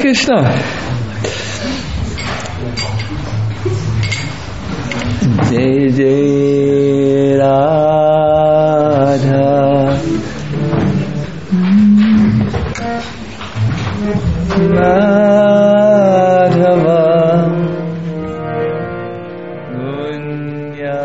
Krishna. Jai Jai Radha. Madhava Gunya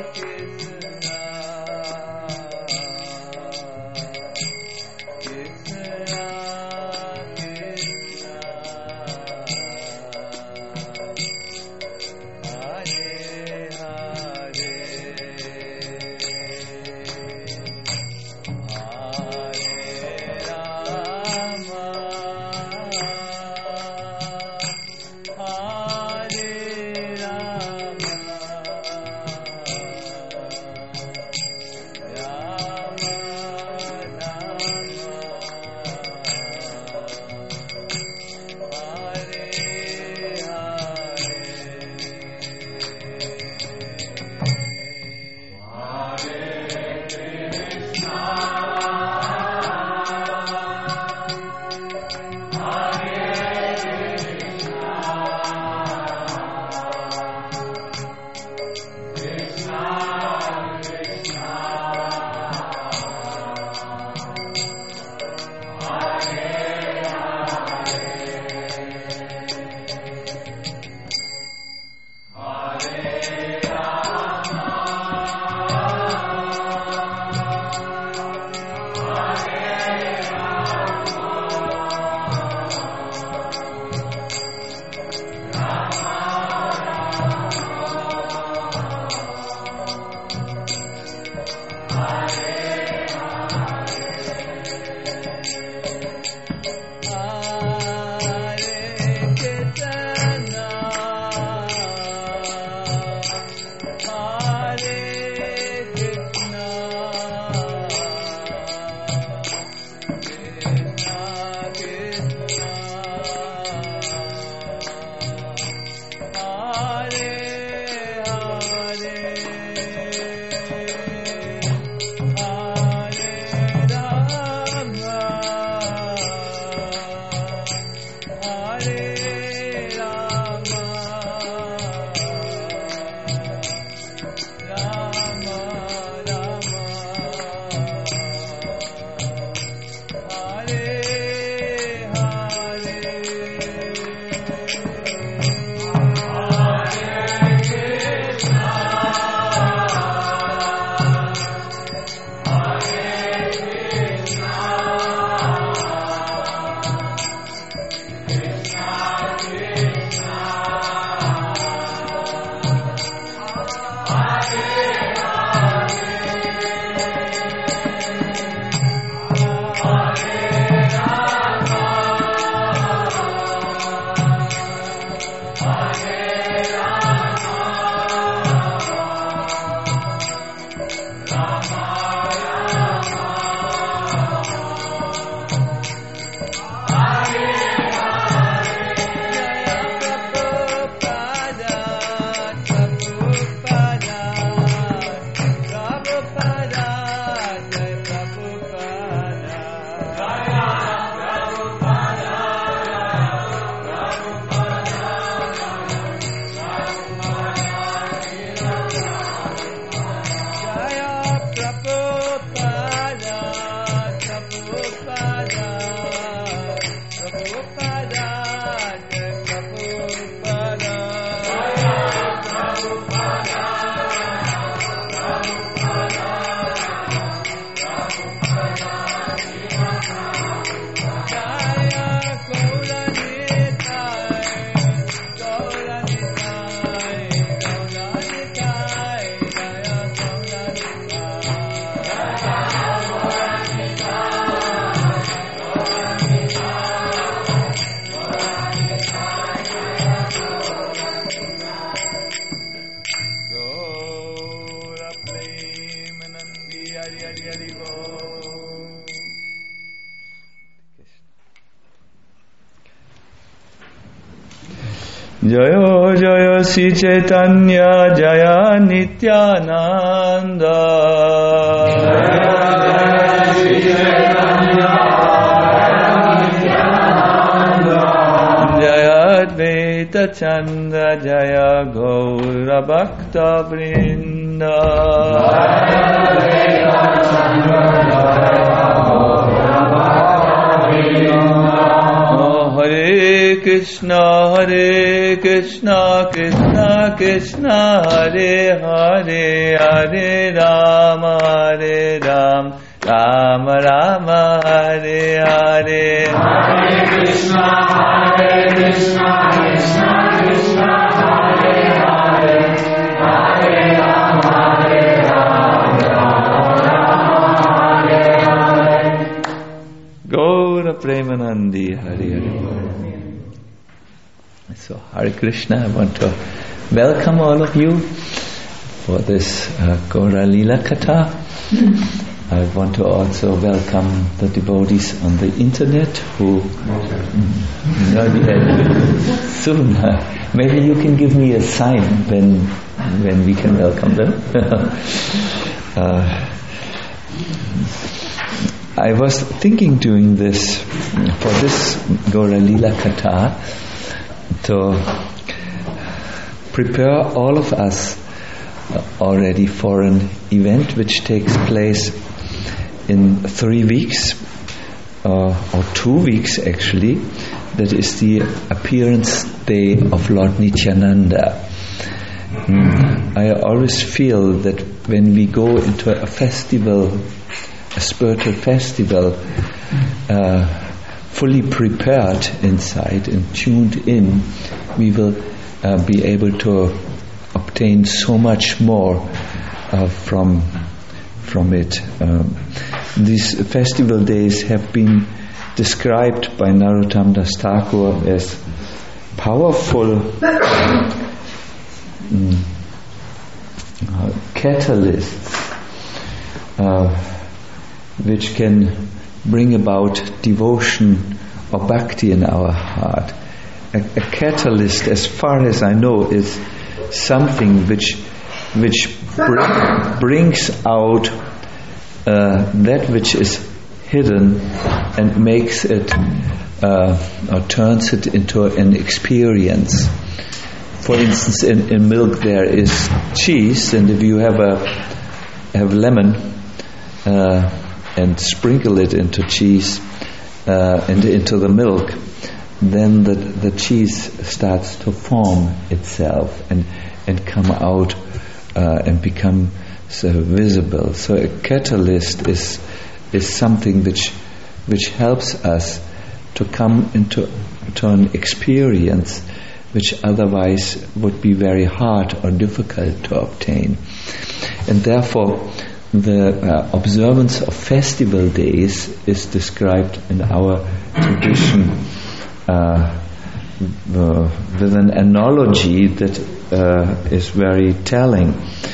Jaya Jaya Sri Chaitanya Jaya Nityananda Jaya Sri Chaitanya Jaya Advaita Chandra Jaya Gaura Bhakta Vrinda Jaya Advaita Chandra Jaya Gaura Bhakta Vrinda Hare Krishna Krishna Krishna Hare Hare Hare Rama Rama Rama Hare Hare Hare Krishna Krishna Krishna Hare Hare Hare Rama Rama Hare Hare. Gaura Premanandi Hare Hare. So Hare Krishna, I want to welcome all of you for this Gaura Lila Katha. I want to also welcome the devotees on the internet who soon. Maybe you can give me a sign when we can welcome them. I was thinking during this, for this Gaura Lila Katha, to prepare all of us already for an event which takes place in 3 weeks, or 2 weeks actually. That is the appearance day of Lord Nityananda. I always feel that when we go into a festival, a spiritual festival, fully prepared inside and tuned in, we will be able to obtain so much more from it. These festival days have been described by Narottam Das Thakur as powerful catalysts which can bring about devotion or bhakti in our heart. A catalyst, as far as I know, is something which brings out that which is hidden and makes it or turns it into an experience. For instance, in milk there is cheese, and if you have lemon and sprinkle it into cheese and into the milk, then the cheese starts to form itself and come out and become visible. So a catalyst is something which helps us to come into an experience which otherwise would be very hard or difficult to obtain. And therefore the observance of festival days is described in our tradition with an analogy that is very telling.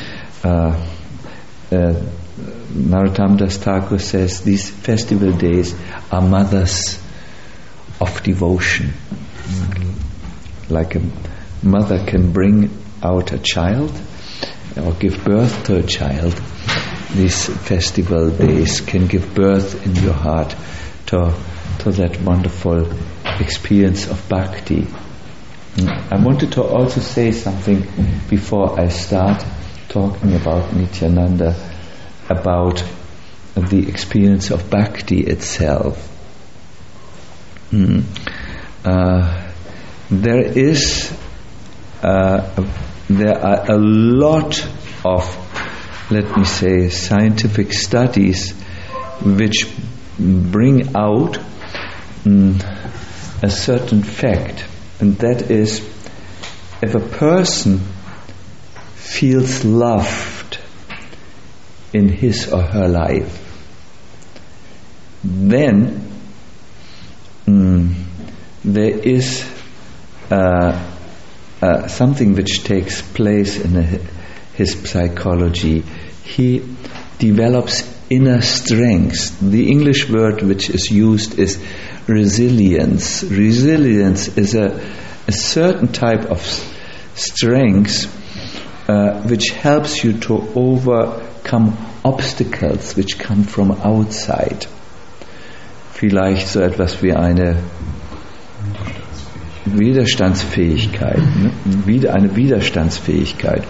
Narottam Das Thakur says these festival days are mothers of devotion. Like a mother can bring out a child or give birth to a child, these festival days can give birth in your heart to that wonderful experience of bhakti. I wanted to also say something before I start talking about Nityananda, about the experience of bhakti itself. There are a lot of, let me say, scientific studies which bring out a certain fact, and that is, if a person feels loved in his or her life, then there is something which takes place in his psychology. He develops inner strength. The English word which is used is resilience. Resilience is a certain type of strength which helps you to overcome obstacles which come from outside. Vielleicht so etwas wie eine Widerstandsfähigkeit, eine Widerstandsfähigkeit.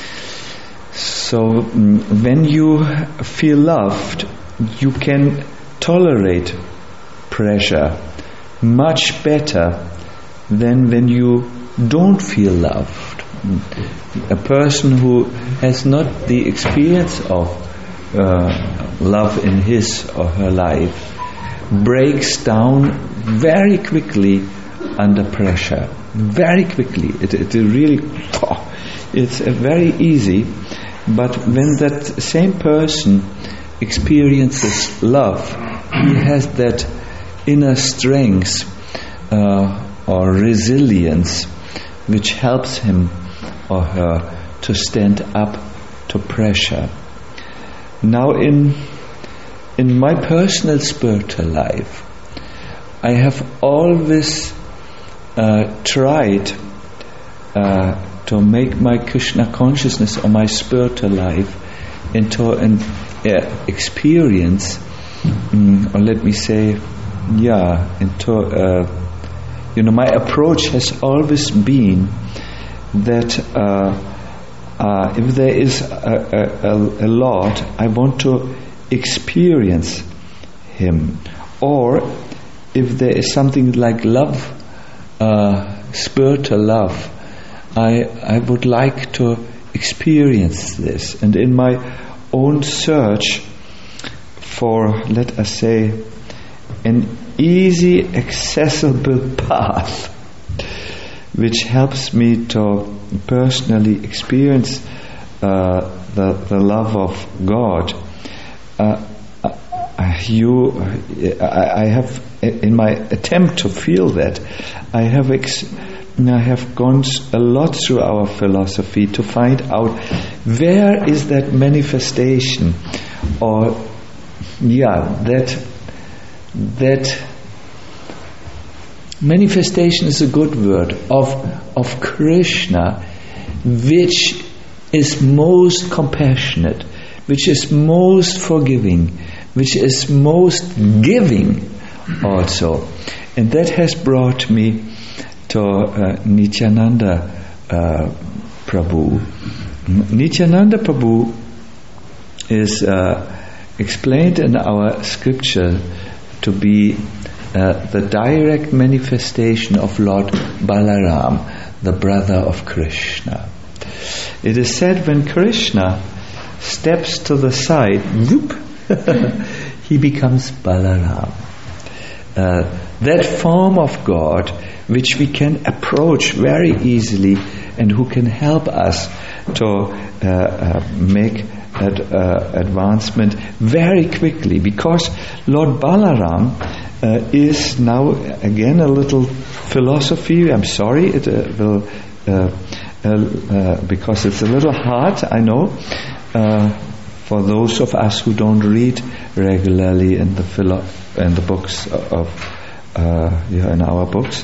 So when you feel loved, you can tolerate pressure, much better than when you don't feel loved. A person who has not the experience of love in his or her life breaks down very quickly under pressure. Very quickly. It really, it's very easy. But when that same person experiences love, he has that inner strength or resilience which helps him or her to stand up to pressure. Now in my personal spiritual life, I have always tried to make my Krishna consciousness or my spiritual life into an experience, or let me say, into my approach has always been that if there is a Lord, I want to experience Him. Or if there is something like love, spiritual love, I would like to experience this. And in my own search for, let us say, an easy, accessible path which helps me to personally experience the love of God, I have, in my attempt to feel that, I have gone a lot through our philosophy to find out where is that manifestation, or that manifestation is a good word, of Krishna, which is most compassionate, which is most forgiving, which is most giving also. And that has brought me to Nityananda Prabhu. Nityananda Prabhu is explained in our scripture to be the direct manifestation of Lord Balaram, the brother of Krishna. It is said when Krishna steps to the side, whoop, he becomes Balaram. That form of God which we can approach very easily and who can help us to make advancement very quickly, because Lord Balaram is now again a little philosophy. I'm sorry, it will because it's a little hard, I know, for those of us who don't read regularly in the books of in our books.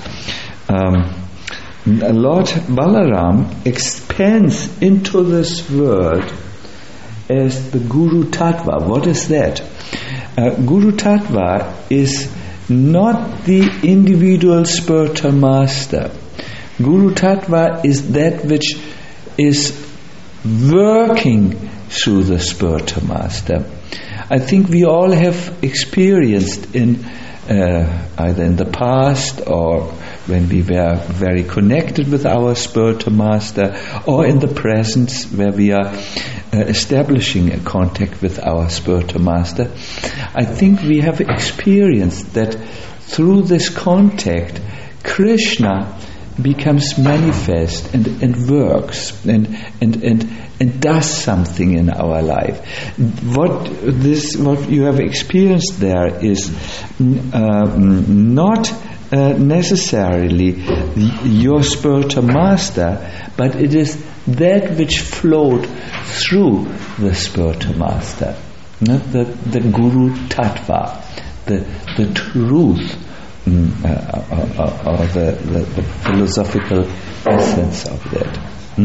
Lord Balaram expands into this world as the Guru Tattva. What is that? Guru Tattva is not the individual spiritual master. Guru Tattva is that which is working through the spiritual master. I think we all have experienced in either in the past or when we were very connected with our spiritual master, or in the present where we are establishing a contact with our spiritual master. I think we have experienced that through this contact, Krishna becomes manifest and works and does something in our life. What you have experienced there is not necessarily your spiritual master, but it is that which flowed through the spiritual master, not the Guru Tattva, the truth, or the philosophical essence of that.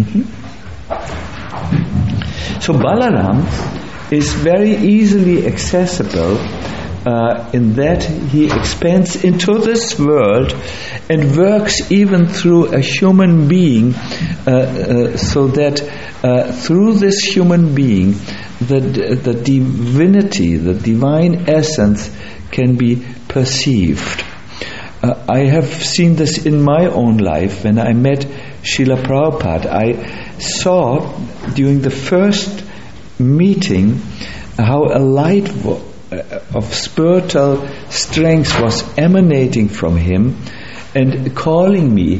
So Balaram is very easily accessible in that he expands into this world and works even through a human being, so that through this human being the divinity, the divine essence can be perceived. I have seen this in my own life. When I met Srila Prabhupada, I saw during the first meeting how a light of spiritual strength was emanating from him and calling me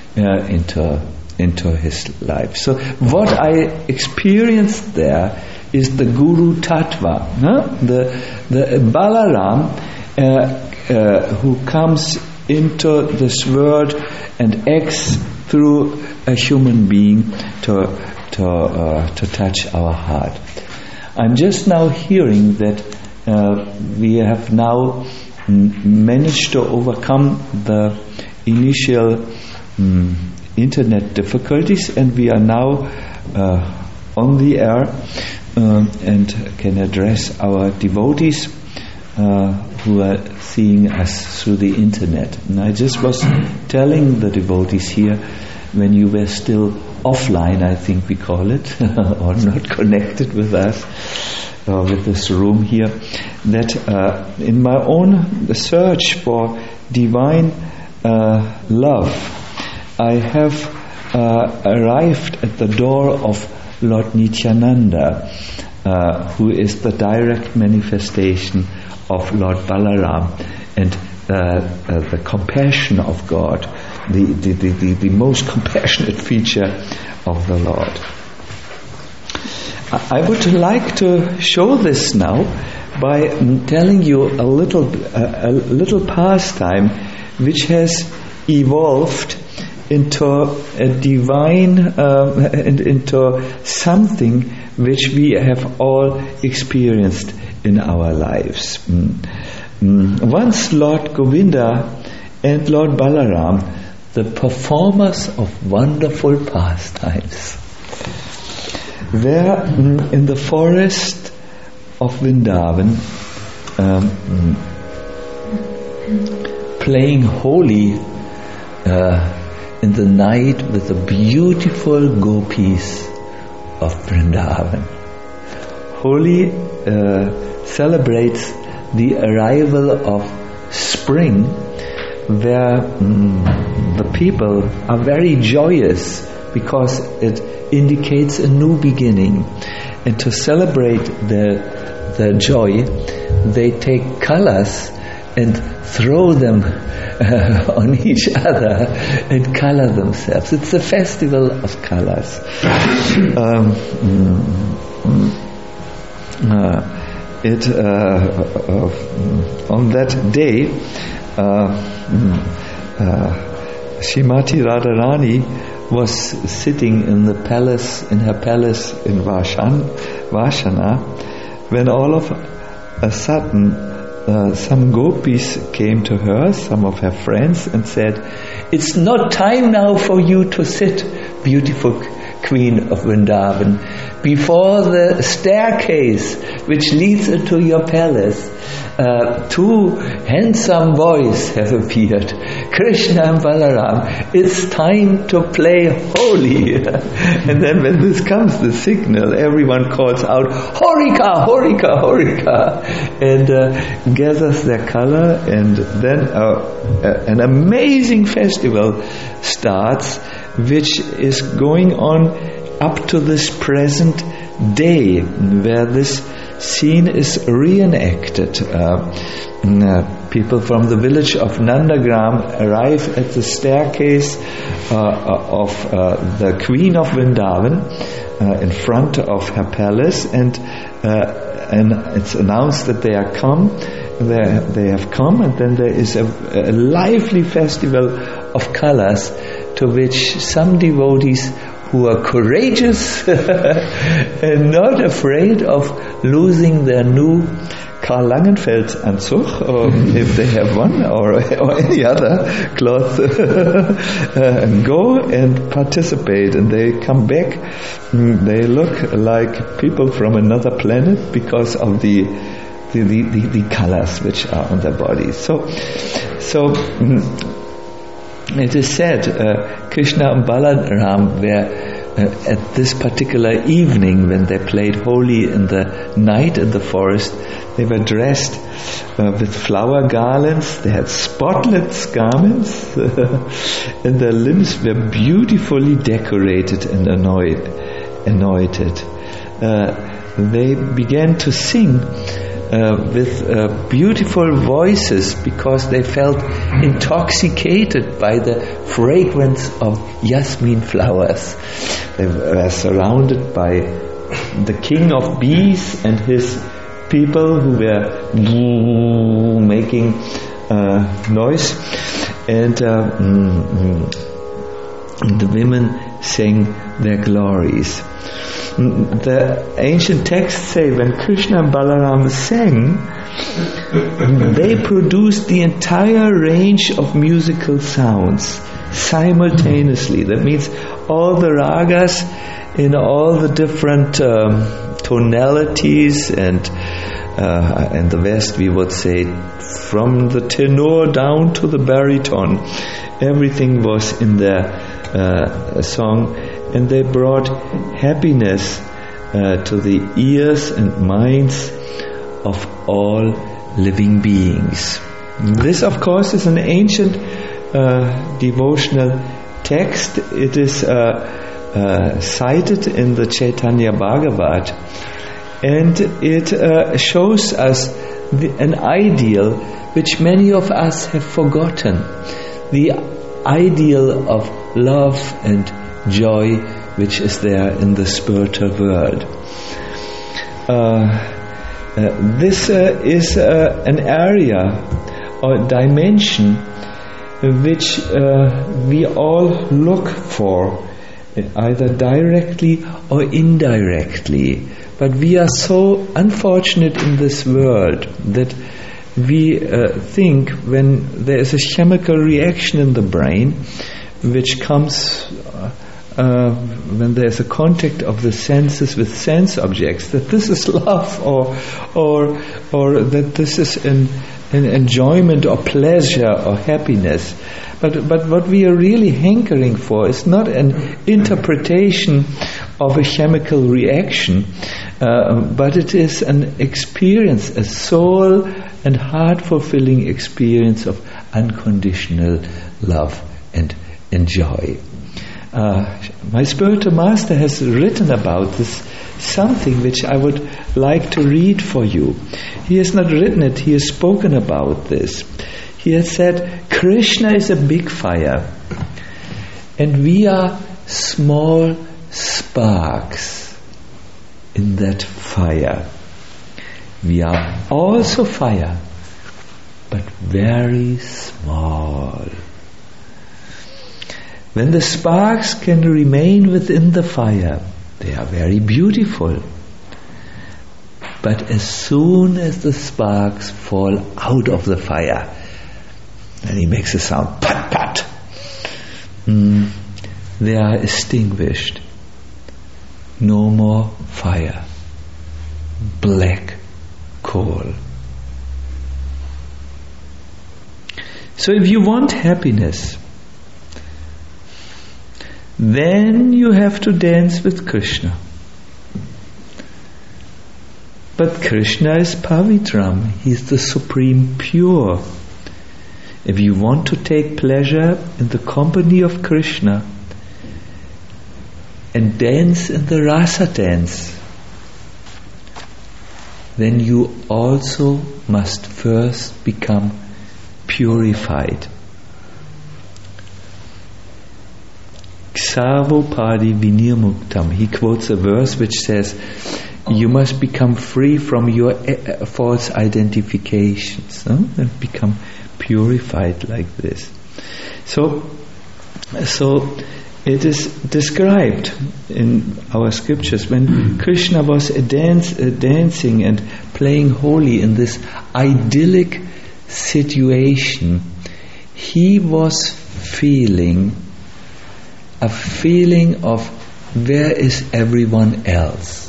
into his life. So what I experienced there is the Guru Tattva, the Balaram who comes into this world and acts through a human being to touch our heart. I'm just now hearing that we have now managed to overcome the initial internet difficulties, and we are now on the air and can address our devotees who are seeing us through the internet. And I just was telling the devotees here, when you were still offline, I think we call it, or not connected with us, with this room here, that in my own search for divine love, I have arrived at the door of Lord Nityananda, who is the direct manifestation of Lord Balaram, and the compassion of God, the most compassionate feature of the Lord. I would like to show this now by telling you a little pastime which has evolved into a divine, into something which we have all experienced in our lives. Once Lord Govinda and Lord Balaram, the performers of wonderful pastimes, were in the forest of Vrindavan playing Holi in the night with the beautiful gopis of Vrindavan. Holi celebrates the arrival of spring, where the people are very joyous because it indicates a new beginning. And to celebrate their joy, they take colors and throw them on each other and color themselves. It's a festival of colors. On that day, Srimati Radharani was sitting in her palace in Vashana, when all of a sudden some gopis came to her, some of her friends, and said, "It's not time now for you to sit, beautiful Queen of Vrindavan. Before the staircase which leads into your palace, two handsome boys have appeared, Krishna and Balaram. It's time to play Holi." And then when this comes, the signal, everyone calls out, "Horika, Horika, Horika," and gathers their color, and then an amazing festival starts, which is going on up to this present day, where this scene is reenacted. People from the village of Nandagram arrive at the staircase of the Queen of Vrindavan in front of her palace, and it's announced that they are come. They have come, and then there is a lively festival of colors, to which some devotees who are courageous and not afraid of losing their new Karl Langenfeld Anzug, or if they have one, or any other cloth, go and participate, and they come back. They look like people from another planet because of the colors which are on their bodies. So it is said Krishna and Balaram were at this particular evening, when they played holy in the night in the forest, they were dressed with flower garlands. They had spotless garments, and their limbs were beautifully decorated and anointed. They began to sing with beautiful voices because they felt intoxicated by the fragrance of jasmine flowers. They were surrounded by the king of bees and his people who were making noise, and the women sang their glories. The ancient texts say when Krishna and Balaram sang, they produced the entire range of musical sounds simultaneously. That means all the ragas in all the different tonalities, and in the West we would say from the tenor down to the baritone, everything was in their song, and they brought happiness to the ears and minds of all living beings. This, of course, is an ancient devotional text. It is cited in the Chaitanya Bhagavat, and it shows us an ideal which many of us have forgotten, the ideal of love and joy which is there in the spiritual world. This is an area or dimension which we all look for, either directly or indirectly. But we are so unfortunate in this world that we think when there is a chemical reaction in the brain which comes when there is a contact of the senses with sense objects, that this is love, or that this is an enjoyment or pleasure or happiness. But what we are really hankering for is not an interpretation of a chemical reaction, but it is an experience, a soul and heart-fulfilling experience of unconditional love and joy. My spiritual master has written about this, something which I would like to read for you. He has not written it, he has spoken about this. He has said, Krishna is a big fire, and we are small sparks in that fire. We are also fire, but very small. When the sparks can remain within the fire, they are very beautiful. But as soon as the sparks fall out of the fire, then he makes a sound, pat, pat. They are extinguished. No more fire. Black coal. So if you want happiness, then you have to dance with Krishna. But Krishna is Pavitram. He is the supreme pure. If you want to take pleasure in the company of Krishna and dance in the rasa dance, then you also must first become purified. Ksavopadi vinirmuktam. He quotes a verse which says, you must become free from your false identifications, and become purified like this. So it is described in our scriptures when Krishna was dancing and playing holy in this idyllic situation, he was feeling a feeling of where is everyone else.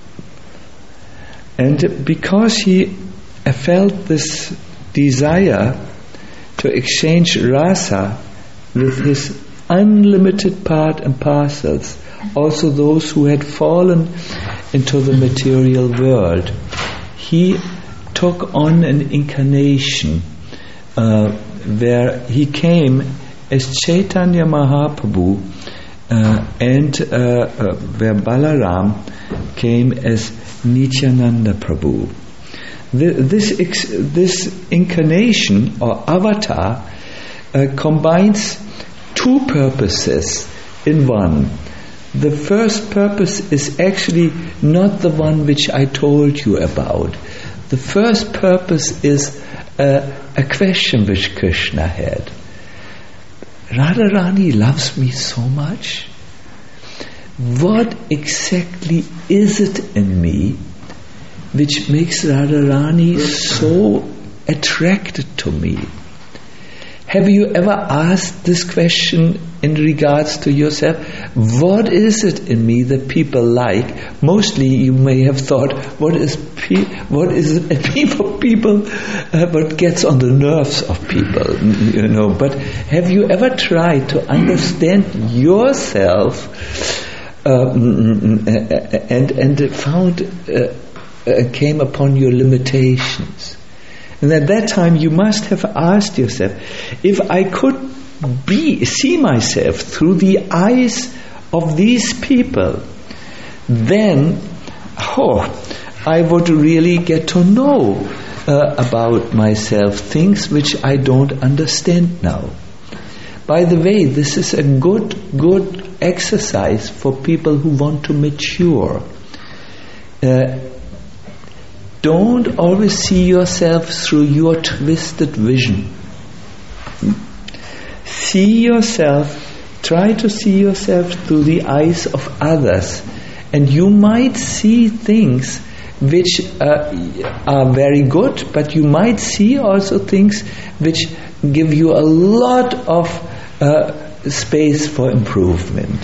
And because he felt this desire to exchange rasa with his unlimited part and parcels also those who had fallen into the material world. He took on an incarnation where he came as Chaitanya Mahaprabhu and where Balaram came as Nityananda Prabhu. This incarnation or avatar combines two purposes in one. The first purpose is actually not the one which I told you about. The first purpose is a question which Krishna had. Radharani loves me so much. What exactly is it in me which makes Radharani so attracted to me? Have you ever asked this question in regards to yourself? What is it in me that people like? Mostly you may have thought, what is it for people, what gets on the nerves of people, but have you ever tried to understand yourself and found, came upon your limitations? And at that time you must have asked yourself, if I could see myself through the eyes of these people, then I would really get to know about myself things which I don't understand now. By the way, this is a good exercise for people who want to mature. Don't always see yourself through your twisted vision. Try to see yourself through the eyes of others, and you might see things which are very good, but you might see also things which give you a lot of space for improvement.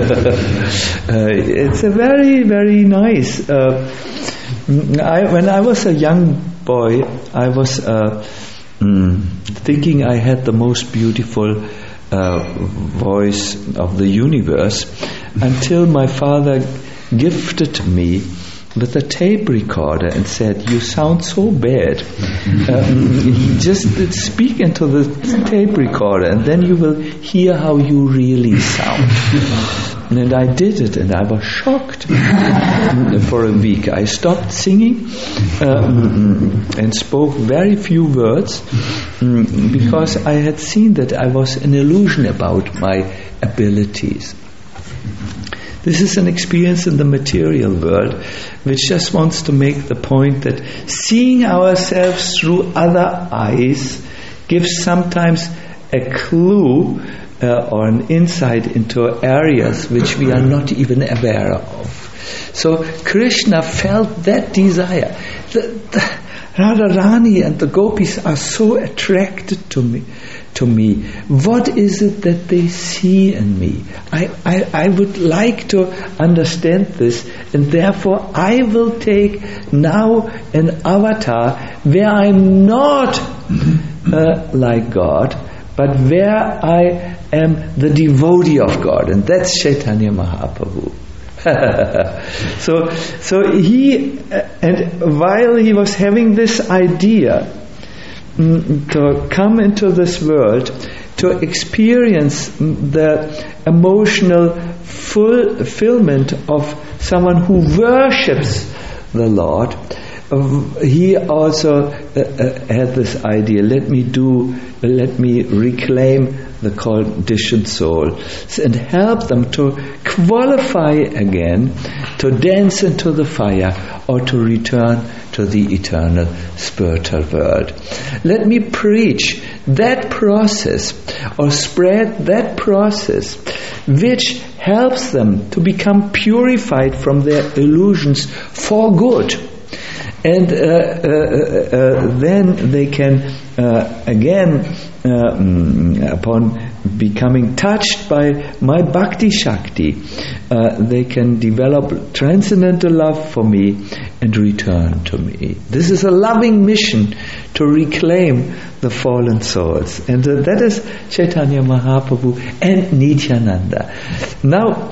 It's a very, very nice. When I was a young boy, I was thinking I had the most beautiful voice of the universe, until my father gifted me with a tape recorder and said, "You sound so bad. Just speak into the tape recorder and then you will hear how you really sound." And I did it, and I was shocked. For a week I stopped singing and spoke very few words because I had seen that I was an illusion about my abilities. This is an experience in the material world which just wants to make the point that seeing ourselves through other eyes gives sometimes a clue or an insight into areas which we are not even aware of. So Krishna felt that desire. The Radharani and the gopis are so attracted to me. What is it that they see in me? I would like to understand this, and therefore I will take now an avatar where I'm not like God, but where I am the devotee of God, and that's Chaitanya Mahaprabhu. So he, and while he was having this idea to come into this world, to experience the emotional fulfillment of someone who worships the Lord, he also had this idea, let me reclaim the conditioned soul and help them to qualify again to dance into the fire or to return to the eternal spiritual world. Let me preach that process or spread that process which helps them to become purified from their illusions for good. And then they can again, upon becoming touched by my bhakti shakti, they can develop transcendental love for me and return to me. This is a loving mission to reclaim the fallen souls. And that is Chaitanya Mahaprabhu and Nityananda. Now,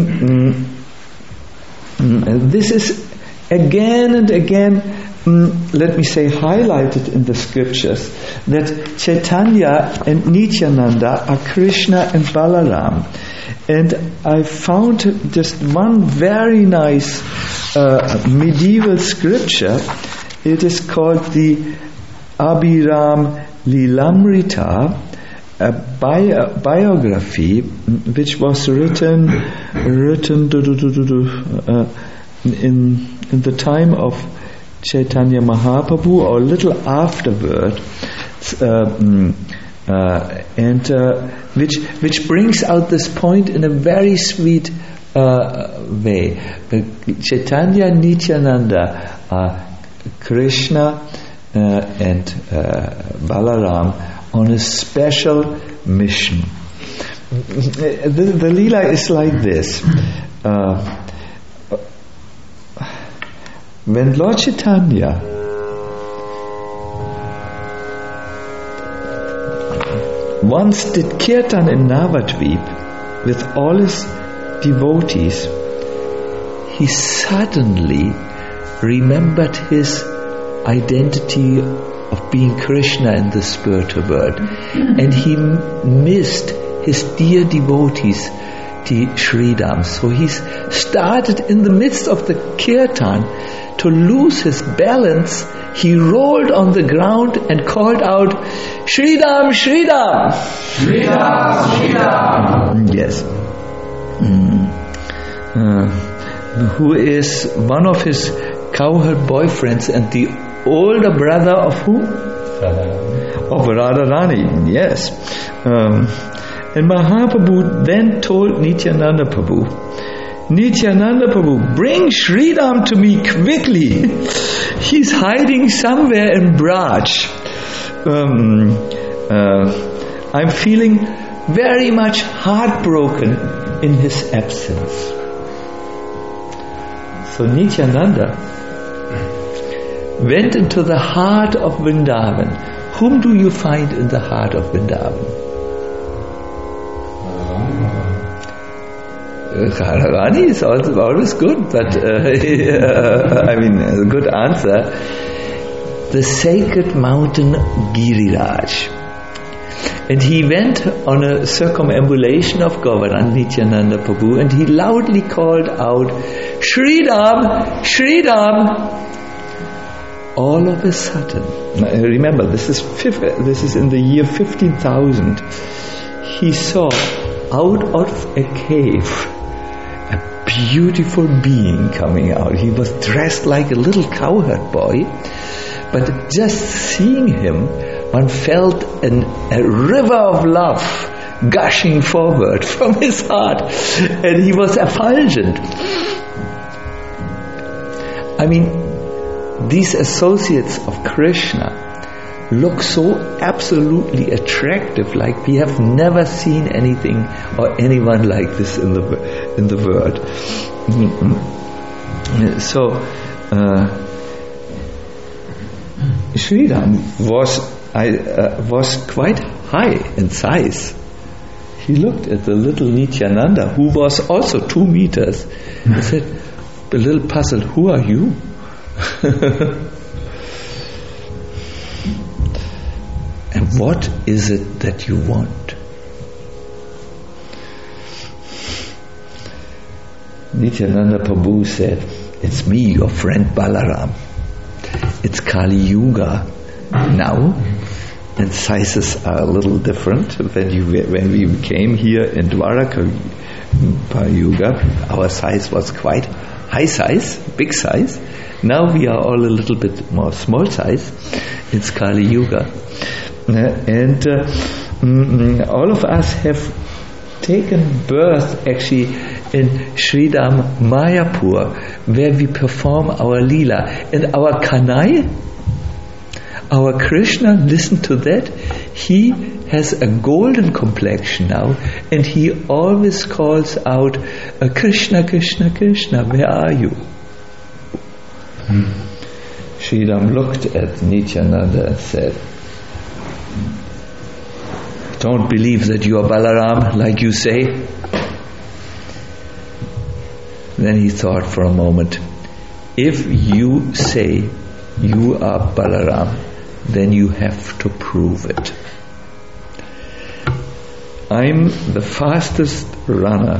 this is again and again, let me say, highlighted in the scriptures, that Chaitanya and Nityananda are Krishna and Balaram. And I found just one very nice medieval scripture. It is called the Abhiram Lilamrita, a biography which was written in the time of Chaitanya Mahaprabhu, or a little afterward, and which brings out this point in a very sweet way. Chaitanya and Nityananda are Krishna and Balaram on a special mission. The Leela is like this. When Lord Chaitanya once did kirtan in Navadvip with all his devotees, he suddenly remembered his identity of being Krishna in the spiritual world, and he missed his dear devotees, the Sridham. So he started in the midst of the kirtan to lose his balance. He rolled on the ground and called out, "Sridham, Sridham! Sridham, Sridham!" Yes. Who is one of his cowherd boyfriends and the older brother of whom? Of Radharani, yes. And Mahaprabhu then told Nityananda Prabhu, "Nityananda Prabhu, bring Sridham to me quickly. He's hiding somewhere in Braj. I'm feeling very much heartbroken in his absence." So Nityananda went into the heart of Vrindavan. Whom do you find in the heart of Vrindavan? Radharani is always good, but I mean, a good answer. The sacred mountain Giriraj. And he went on a circumambulation of Govardhan, Nityananda Prabhu, and he loudly called out, "Sridham, Sridham!" All of a sudden, remember, this is in the year 15,000, he saw out of a cave a beautiful being coming out. He was dressed like a little cowherd boy, but just seeing him, one felt a river of love gushing forward from his heart, and he was effulgent. I mean, these associates of Krishna look so absolutely attractive, like we have never seen anything or anyone like this in the world. So Sridham was quite high in size. He looked at the little Nityananda, who was also 2 meters, and said, a little puzzled, "Who are you?" "And what is it that you want?" Nityananda Prabhu said, "It's me, your friend Balaram. It's Kali Yuga now, and sizes are a little different when we came here in Dwaraka Yuga. Our size was quite high size, big size. Now we are all a little bit more small size. It's Kali Yuga. And all of us have taken birth actually in Sridham Mayapur, where we perform our Leela. And our Kanai, our Krishna, listen to that, he has a golden complexion now, and he always calls out, Krishna, Krishna, Krishna, where are you? Sridham looked at Nityananda and said, don't believe that you are Balaram like you say. Then he thought for a moment, if you say you are Balaram, then you have to prove it. I'm the fastest runner,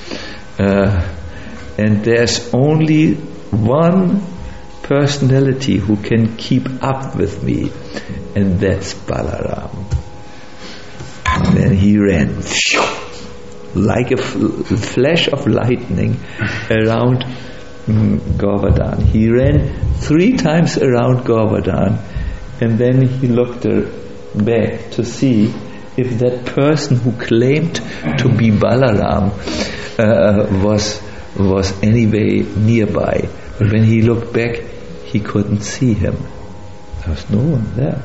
and there's only one personality who can keep up with me, and that's Balaram. And then he ran like a flash of lightning around Govardhan. He ran 3 times around Govardhan, and then he looked back to see if that person who claimed to be Balaram was anyway nearby. But when he looked back, he couldn't see him. There was no one there.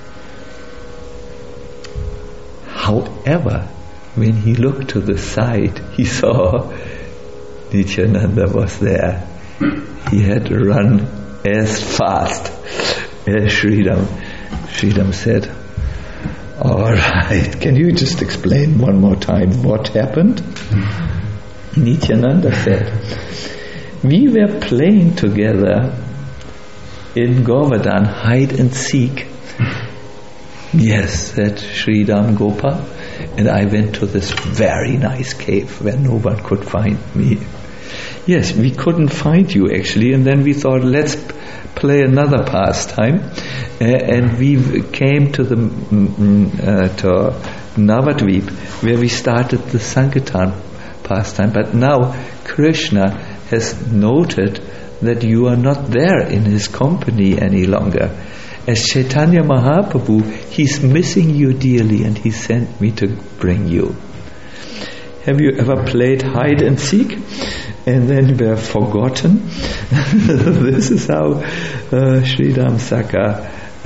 However, when he looked to the side, he saw Nityananda was there. He had to run as fast as Sridham. Sridham said, all right, can you just explain one more time what happened? Nityananda said, we were playing together in Govardhan, hide and seek. Yes, said Sridham Gopal, and I went to this very nice cave where no one could find me. Yes, we couldn't find you actually, and then we thought, let's play another pastime, and we came to the to Navadvip, where we started the Sankirtan pastime. But now Krishna has noted that you are not there in his company any longer. As Chaitanya Mahaprabhu, he's missing you dearly, and he sent me to bring you. Have you ever played hide and seek and then were forgotten? This is how Sridham Saka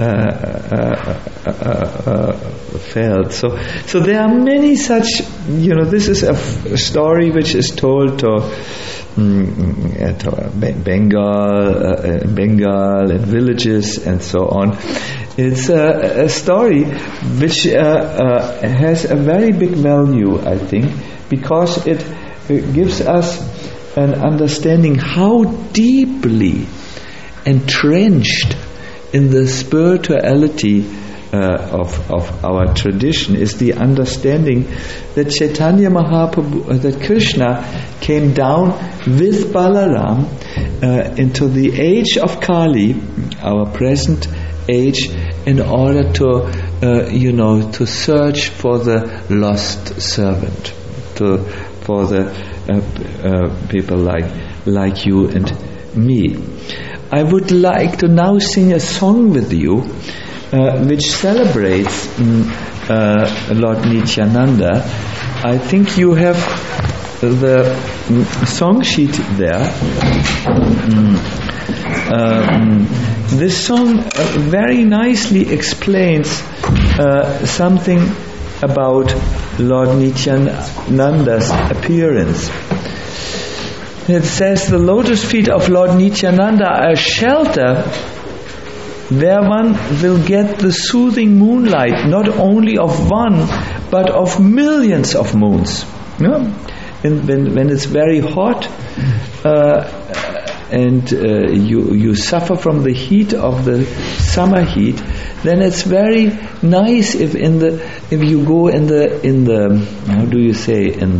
felt. So there are many such, this is a story which is told to Bengal and villages and so on. It's a story which has a very big value, I think, because it gives us an understanding how deeply entrenched in the spirituality of our tradition is the understanding that Chaitanya Mahaprabhu, that Krishna came down with Balaram into the age of Kali, our present age, in order to to search for the lost servant, for the people like you and me. I would like to now sing a song with you which celebrates Lord Nityananda. I think you have the song sheet there. This song very nicely explains something about Lord Nityananda's appearance. It says, the lotus feet of Lord Nityananda are a shelter where one will get the soothing moonlight, not only of one, but of millions of moons. And when it's very hot, and you suffer from the heat of the summer heat, then it's very nice if you go in the how do you say, in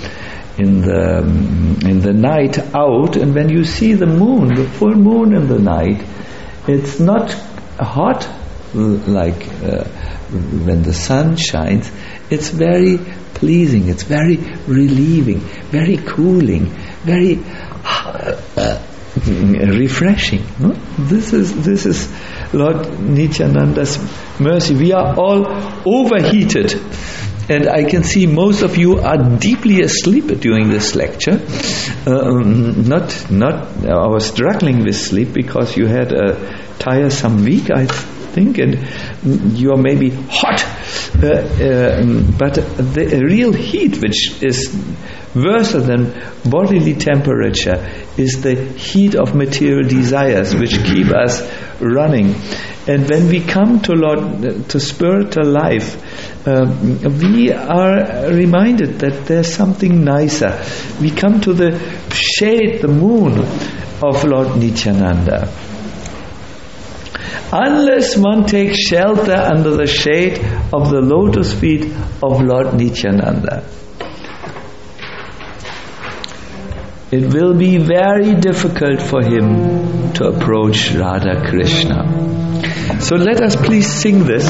the night out, and when you see the moon, the full moon in the night, it's not hot like when the sun shines. It's very pleasing, it's very relieving, very cooling, very refreshing. No? This is Lord Nityananda's mercy. We are all overheated, and I can see most of you are deeply asleep during this lecture. I was struggling with sleep because you had a tiresome week, I think, and you are maybe hot, but the real heat, which is worse than bodily temperature, is the heat of material desires, which keep us running. And when we come to spiritual life, we are reminded that there's something nicer. We come to the shade, the moon of Lord Nityananda. Unless one takes shelter under the shade of the lotus feet of Lord Nityananda, it will be very difficult for him to approach Radha Krishna. So let us please sing this.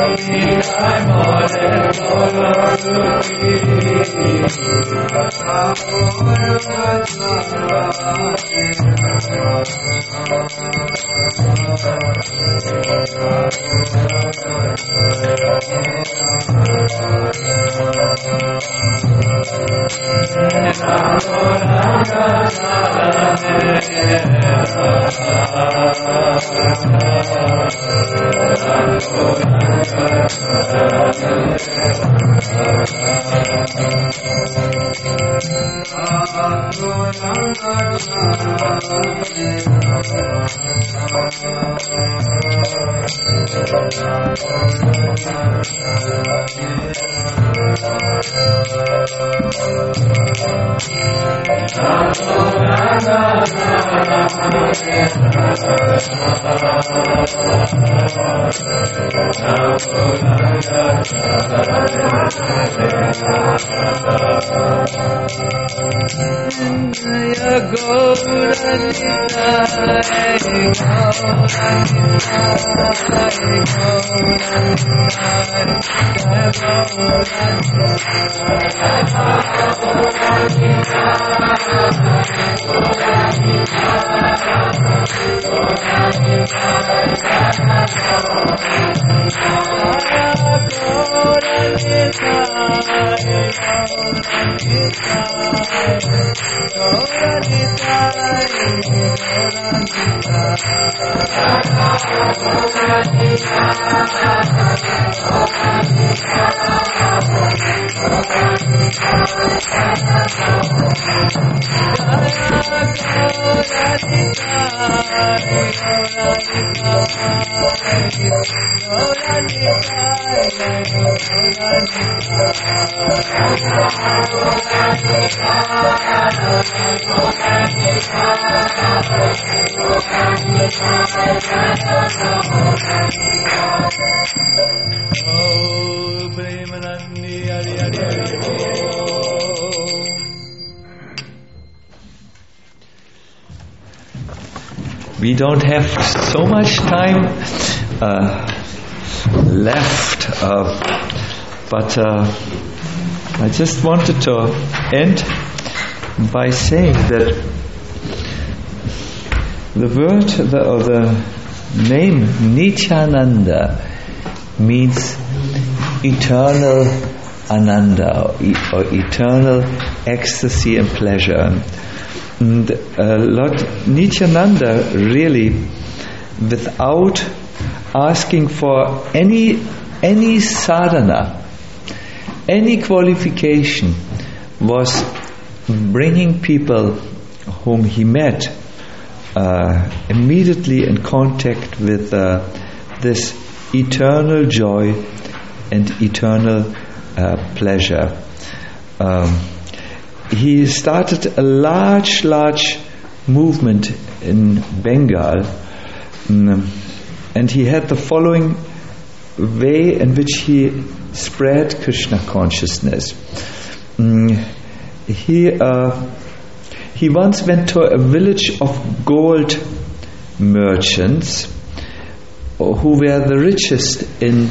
We don't have so much time left, but I just wanted to end by saying that the word or the name Nityananda means eternal ananda or eternal ecstasy and pleasure. And Lord Nityananda really, without asking for any sadhana, any qualification, was bringing people whom he met immediately in contact with this eternal joy and eternal pleasure. He started a large movement in Bengal, and he had the following way in which he spread Krishna consciousness. He once went to a village of gold merchants who were the richest in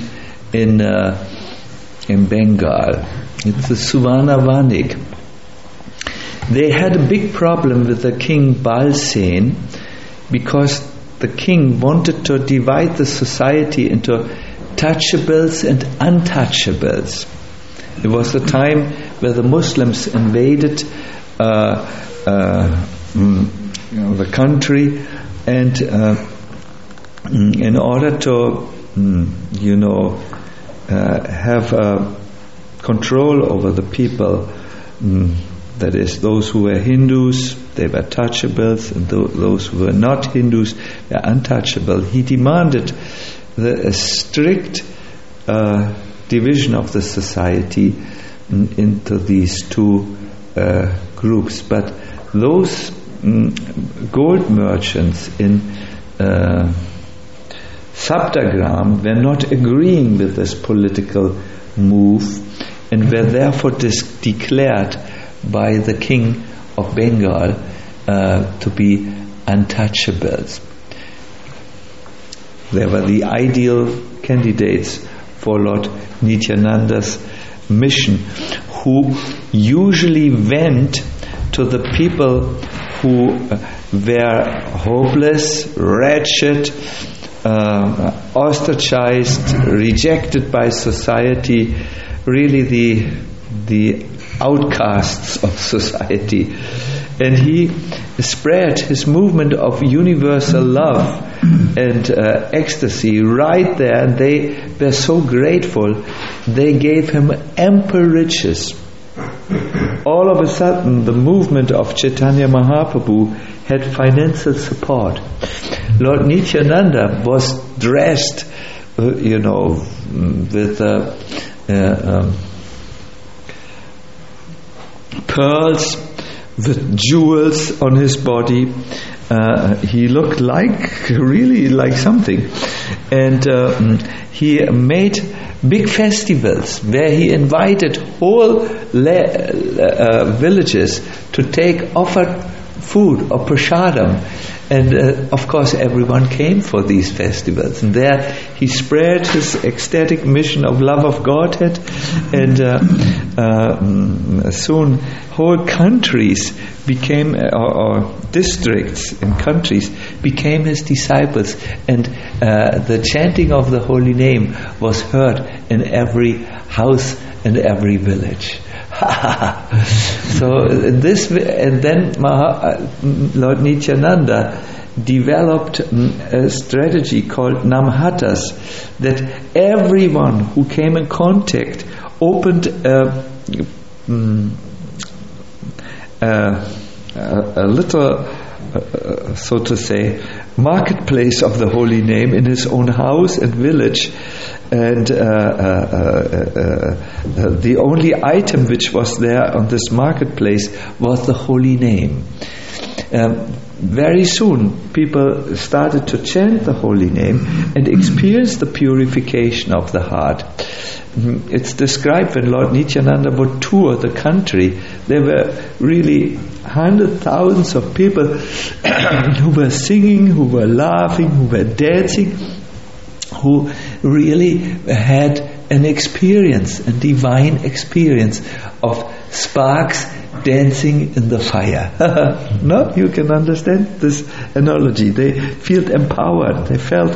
Bengal. It's the Suvarnavanik. They had a big problem with the king Balsen because the king wanted to divide the society into touchables and untouchables. It was the time where the Muslims invaded the country, and in order to have control over the people, that is, those who were Hindus, they were touchables, and those who were not Hindus were untouchable. He demanded a strict division of the society into these two groups. But those gold merchants in Saptagram were not agreeing with this political move, and were therefore declared by the king of Bengal to be untouchables. They were the ideal candidates for Lord Nityananda's mission, who usually went to the people who were hopeless, wretched, ostracized, rejected by society, really the outcasts of society. And he spread his movement of universal love and ecstasy right there, and they were so grateful. They gave him ample riches. All of a sudden, the movement of Chaitanya Mahaprabhu had financial support. Lord Nityananda was dressed, with pearls, with jewels on his body. He looked really like something. And he made big festivals where he invited whole villages to take offered food or prasadam. And of course everyone came for these festivals, and there he spread his ecstatic mission of love of Godhead, and soon whole countries became, or districts and countries became his disciples, and the chanting of the holy name was heard in every house and every village. So this, and then Lord Nityananda developed a strategy called Namhatas, that everyone who came in contact opened a little, so to say, marketplace of the holy name in his own house and village. And the only item which was there on this marketplace was the holy name. Very soon people started to chant the holy name and experience the purification of the heart. It's described when Lord Nityananda would tour the country, there were really hundreds, thousands of people who were singing, who were laughing, who were dancing, who really had an experience, a divine experience of sparks dancing in the fire. No, you can understand this analogy. They felt empowered. They felt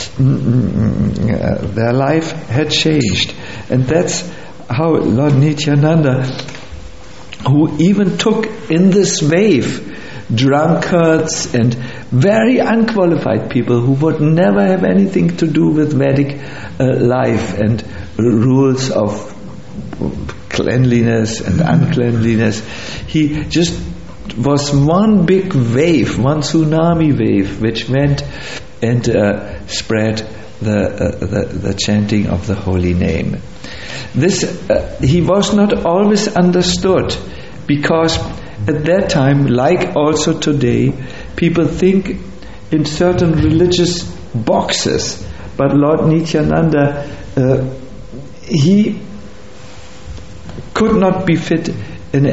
their life had changed. And that's how Lord Nityananda, who even took in this wave drunkards and very unqualified people who would never have anything to do with Vedic life and rules of cleanliness and uncleanliness. He just was one big wave, one tsunami wave, which went and spread the chanting of the holy name. This he was not always understood, because at that time, like also today, people think in certain religious boxes. But Lord Nityananda, he could not be fit in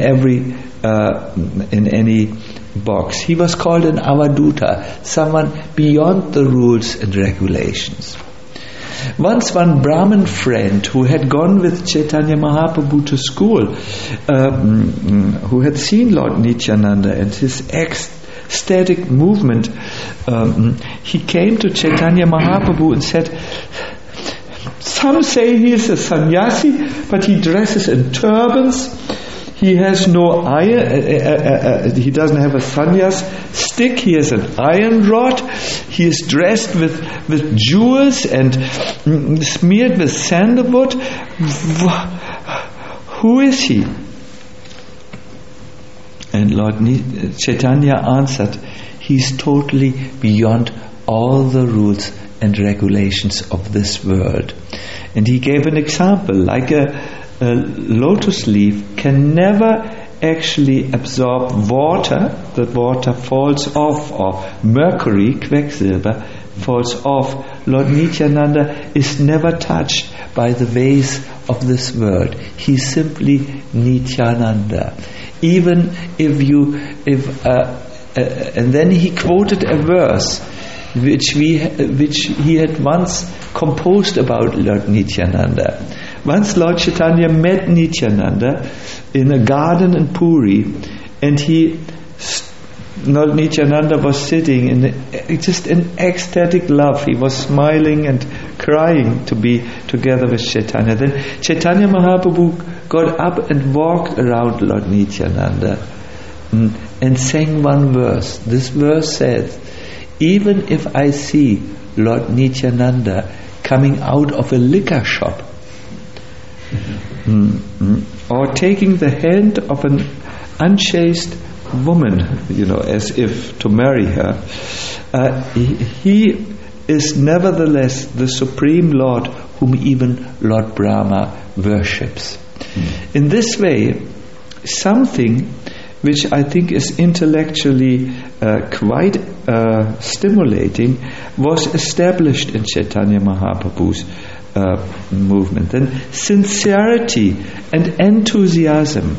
any box. He was called an avaduta, someone beyond the rules and regulations. Once one Brahmin friend who had gone with Chaitanya Mahaprabhu to school, who had seen Lord Nityananda and his ecstatic movement, he came to Chaitanya Mahaprabhu and said, "Some say he is a sannyasi, but he dresses in turbans. He has no iron, he doesn't have a sannyas stick, he has an iron rod, he is dressed with jewels and smeared with sandalwood. Who is he?" And Lord Chaitanya answered, "He's totally beyond all the rules and regulations of this world." And he gave an example, like a lotus leaf can never actually absorb water, the water falls off, or mercury, quecksilver, falls off. Lord Nityananda is never touched by the ways of this world. He's simply Nityananda. Even and then he quoted a verse, which he had once composed about Lord Nityananda. Once Lord Chaitanya met Nityananda in a garden in Puri, and Lord Nityananda was sitting in just in ecstatic love. He was smiling and crying to be together with Chaitanya. Then Chaitanya Mahaprabhu got up and walked around Lord Nityananda and sang one verse. This verse says, "Even if I see Lord Nityananda coming out of a liquor shop, or taking the hand of an unchaste woman, as if to marry her, he is nevertheless the Supreme Lord whom even Lord Brahma worships." In this way, something which I think is intellectually quite stimulating was established in Chaitanya Mahaprabhu's movement. And sincerity and enthusiasm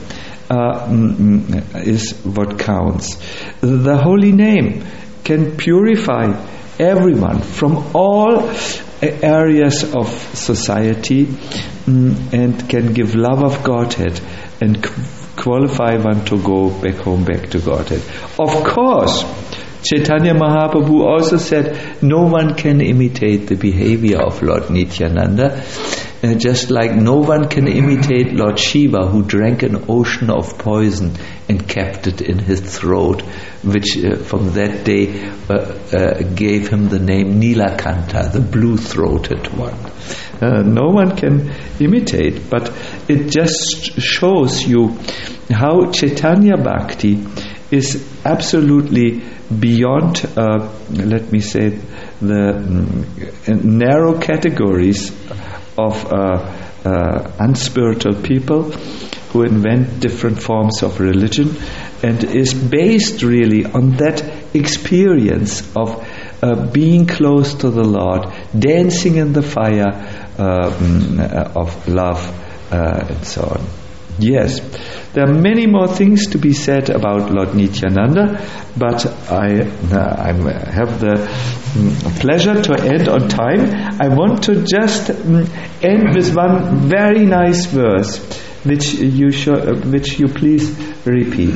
is what counts. The holy name can purify everyone from all areas of society and can give love of Godhead and qualify one to go back home, back to Godhead. Of course, Chaitanya Mahaprabhu also said no one can imitate the behavior of Lord Nityananda, just like no one can imitate Lord Shiva, who drank an ocean of poison and kept it in his throat, which from that day gave him the name Nilakanta, the blue-throated one. No one can imitate, but it just shows you how Chaitanya Bhakti is absolutely beyond, let me say, the narrow categories of unspiritual people who invent different forms of religion, and is based really on that experience of being close to the Lord, dancing in the fire of love, and so on. Yes, there are many more things to be said about Lord Nityananda, but I have the pleasure to end on time. I want to just end with one very nice verse, which you please repeat.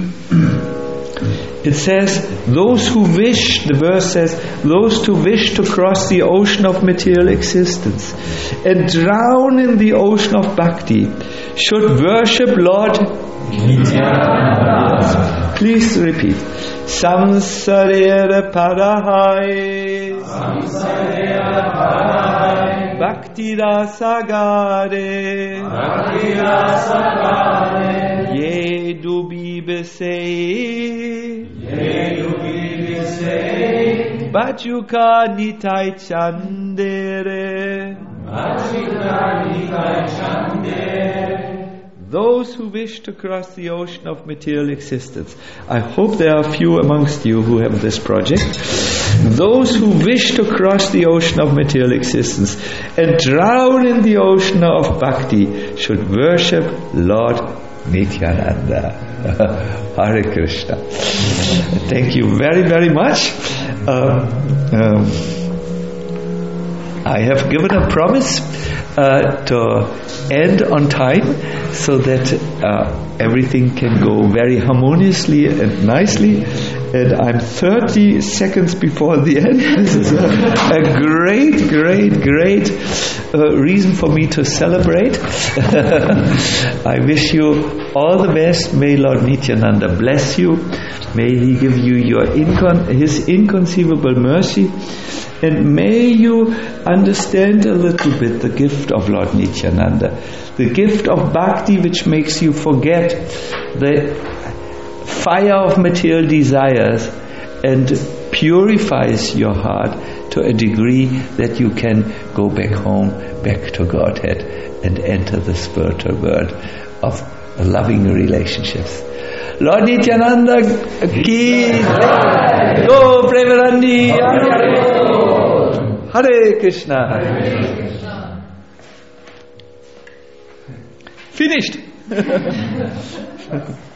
It says, the verse says, those who wish to cross the ocean of material existence and drown in the ocean of bhakti should worship Lord Nityananda. Please repeat. Samsarera parahai, bhakti rasagare, ye dubi besei, Bajuka nitai chandere, those who wish to cross the ocean of material existence. I hope there are a few amongst you who have this project. Those who wish to cross the ocean of material existence and drown in the ocean of bhakti should worship Lord Nityananda. Hare Krishna. Thank you very, very much. I have given a promise to end on time so that everything can go very harmoniously and nicely. And I'm 30 seconds before the end. This is a great reason for me to celebrate. I wish you all the best. May Lord Nityananda bless you. May He give you His inconceivable mercy. And may you understand a little bit the gift of Lord Nityananda. The gift of bhakti, which makes you forget the fire of material desires and purifies your heart to a degree that you can go back home, back to Godhead, and enter the spiritual world of loving relationships. Lord Nityananda ki Go Premanandi Hare Krishna. Finished.